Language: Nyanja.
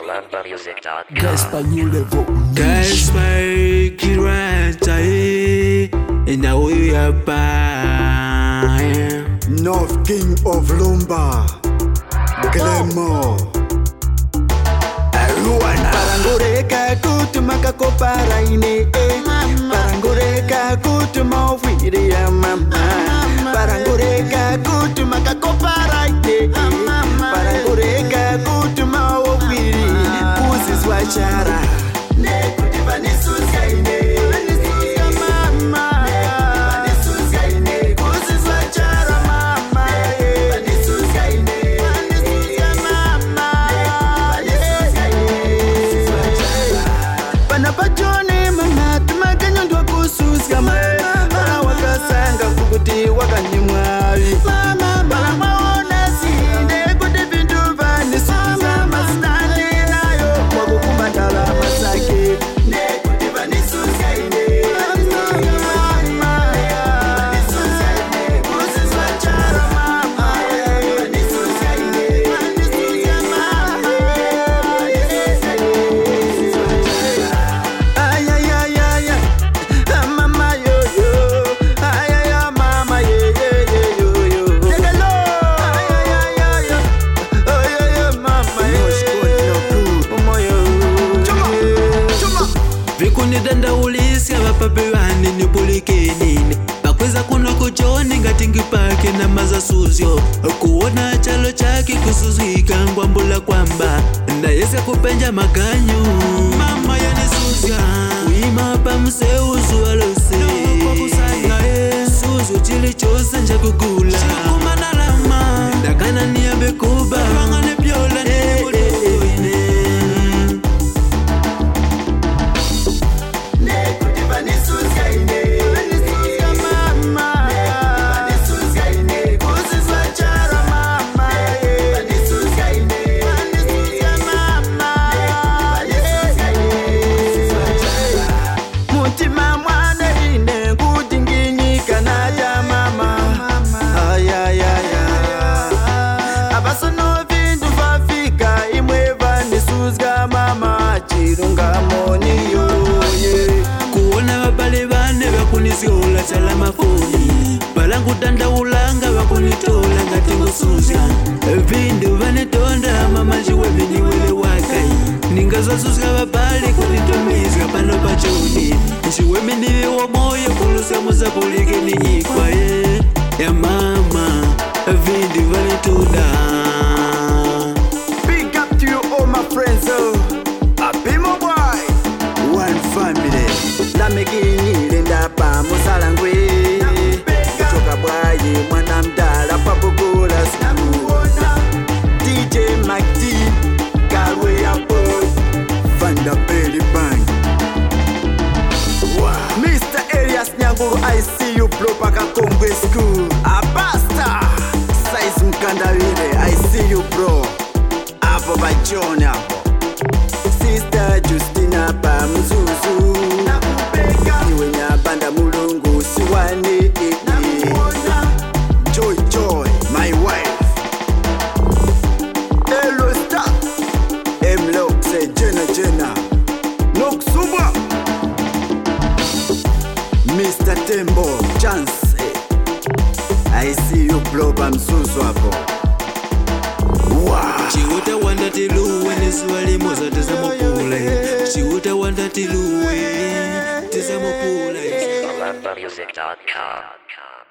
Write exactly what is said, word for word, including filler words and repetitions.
Colombo Music dot com. Gaspagno levo. Gaspar Kirata, and now we are by North King of Lumba, Glamour. Parangoreka kutumaka koparaine, Parangoreka kutuma ofiri ya mama, Parangoreka kutumaka koparaine, Parangoreka kutuma ofiri, kusis wachara. Danda ulisia wapapewani ni bulike nini Bakweza kuno kuchoni ngatingi pake na maza suzyo Kuona chalo chaki kusuzika ngwambula kwamba Na yese kupenja makanyu Mama ya ni suzya Uima pa mseuzu alose Kwa kusanga e Suzu chili chose nja kugula Shikuma na lama Dakana ni abe kuba Wangane piola ni buduine Kuona wabale bane wakuniziola chalama foni Balangu tanda ulanga wakunitola ngatingu suzya Vindu vanetonda mama jiwe vini wele wakai Ningaza suzya wabale kunitomizga pano pachoni Jiwe miniwe wa moyo kulusa muza polike ni ikwa ye Ya mama vindu vanetonda. Big up to you all my friends, oh Happy my boy One family La mekini linda pa musalangwe Kuchoka bwaye mwana mdala papukula siku D J Mike D Galway ya boy Vanda Belly Bang wow. Mister Elias Nyanguru I see you blow paka Kongwe School Abasta Size Mkandawile I see you bro Apo bachoni hapo Sister Justina pa mzuzu Niwe nyabanda mulungu siwane Joy Joy my wife Hello star Emlo say Jenna Jenna Noksubwa Mister Tembo Chance I see you blow pa mzuzu hapo. Wow. Chiuta wanda tiluwe niswali moza tizamopule Chiuta wanda tiluwe tizamopule Colombo Music dot com.